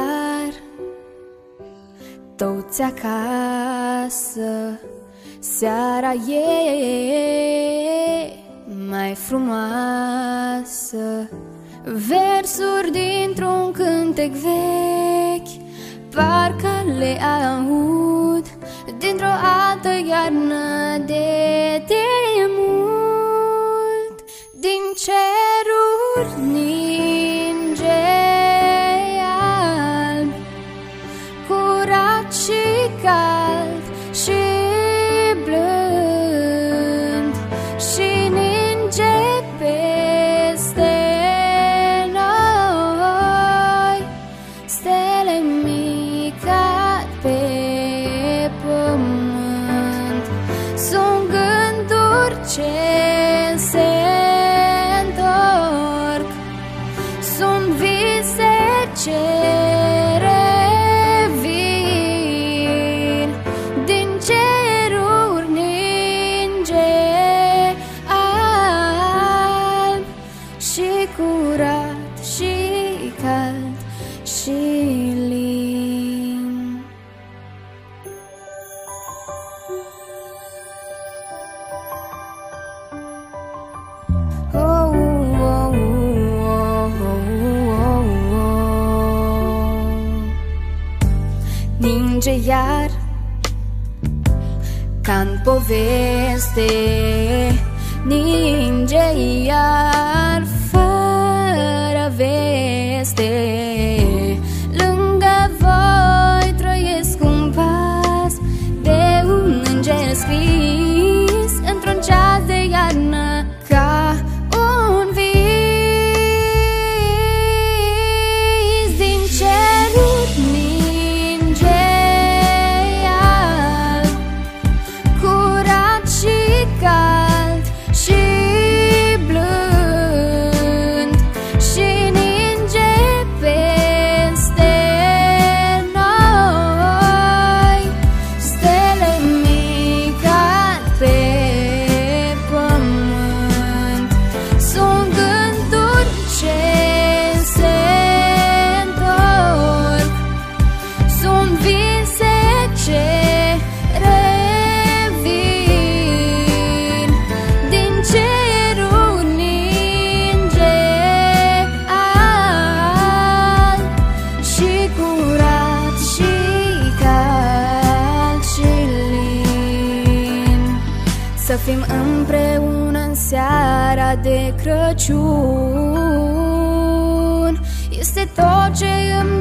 iar toți acasă. Seara e mai frumoasă. Versuri dintr-un cântec vechi parcă le aud dintr-o altă iarnă de demult. Din ceruri ninge alb, curat și cald și blând, și ninge peste noi stele mici cad pe pământ. Sunt gânduri ce se întorc, sunt vise ce revin. Din ceruri ninge alb și curat și cald și lin. Oh, oh, oh, oh, oh, oh. Ninge iar ca-n poveste, ninge iar fără veste. Lângă voi trăiesc un pas de un înger scris într-un ceas de iarnă, ca un vis. Din ceruri ninge alb, curat și cald și blând, și ninge peste noi stele mici cad pe pământ. Sunt gânduri ce se întorc, sunt vise ce revin. Din ceruri ninge alb și curat și cald și lin. Să fim împreună în seara de Crăciun este tot ce îmi